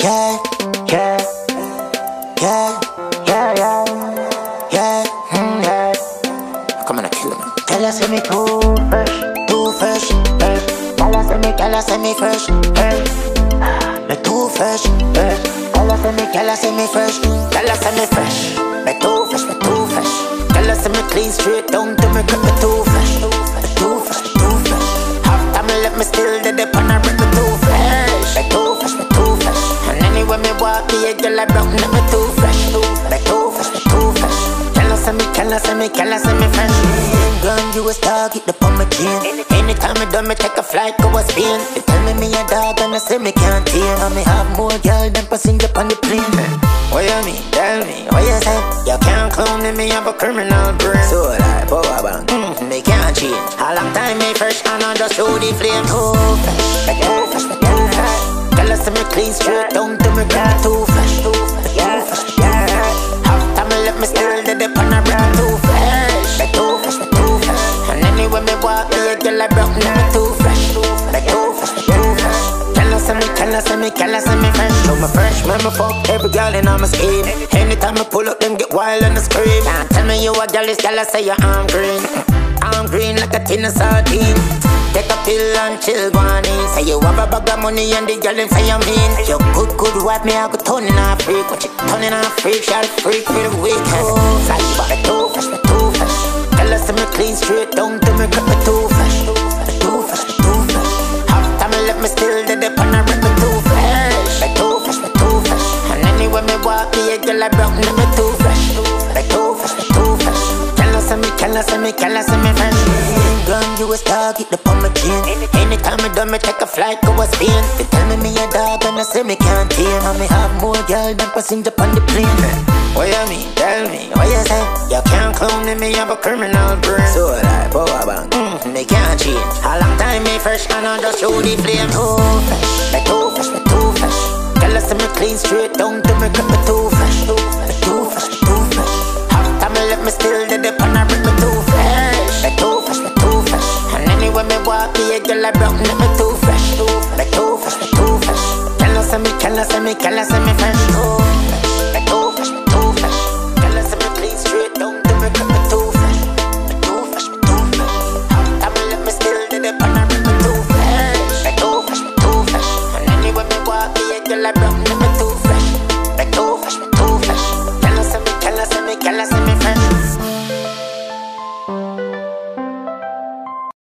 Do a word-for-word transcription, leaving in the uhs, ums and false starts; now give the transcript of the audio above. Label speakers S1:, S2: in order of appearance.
S1: Yeah, yeah, yeah, yeah, yeah, yeah, mm, yeah. Come on, I kill him. Tell us me too fresh, too fresh, hey. Tell us me, tell us me fresh, hey. Me too fresh, hey. Tell us me, tell us me fresh, tell us me fresh. Me too fresh, me too fresh. Tell us me clean straight down to me cut me too fresh, me too fresh, me too fresh. Half time me let me still the dip and I rip me too fresh, me too fresh, me too fresh. And anyway me walk the edge like brown, let me too fresh, me too fresh, me too fresh. Tell us me, tell us me, tell us me fresh. Gun you a star, get up on my chin. Anytime me done me take a flight go a Spain. They tell me me a dog and I say me can't tame. And me have more girl than passenger on the plane. What you mean? Tell me, what you say? You can't clone me, me have a criminal brain. So like power bank, mm, they can't change. A long time me fresh and I just show the flame. Too fresh, me too fresh, me too fresh. Tell us me clean straight down to me cut too fresh, too fresh, too fresh, too fresh. Half time me let me still the dip and I rip too fresh, me too fresh, me too fresh. And anyway me walk the girl I broke me too fresh, me too fresh, me too fresh. Tell us me, tell us me, tell us me fresh. So me fresh, man me fuck every girl in on my scheme. Anytime I pull up them get wild and scream. Can't tell me you a girl is girl I say your arm green. I'm green like a tin of sardine. Take a pill and chill, guani. Say you have a bag of money and the girl them say you mean. You good, good wife, me I go turn in a freak. What you turn in a freak, shall freak for the weekend. Flash back, me too fresh, me too fresh. Tell us me clean straight down to me cut me too fresh, me too fresh, me too fresh. Half time me let me still the dip and I rip me too fresh, me too fresh, me too fresh. And anyway me walk the girl I broke me too fresh, me too fresh, me too fresh. Tell us me, tell us me, tell us me fresh. Gun you a star, get up on my chin. Anytime I done me take a flight go a Spain. They tell me me a dog and I say me can't tame. And me have more girl than passenger on the plane. What you mean? Tell me, what you say? You can't clone me, me have a criminal brain. So like power bank, mm, they can't change. A long time me fresh and I just show the flame. Too fresh, me too fresh, me too fresh. Tell us me clean straight down to me cut me too fresh, me too fresh, me too fresh. Half time me let me still the dip and I rip me too fresh, me too fresh, me too fresh. And anyway me walk the girl I broke me too fresh, me too fresh, me too fresh. Tell us me, tell us me, tell us me fresh.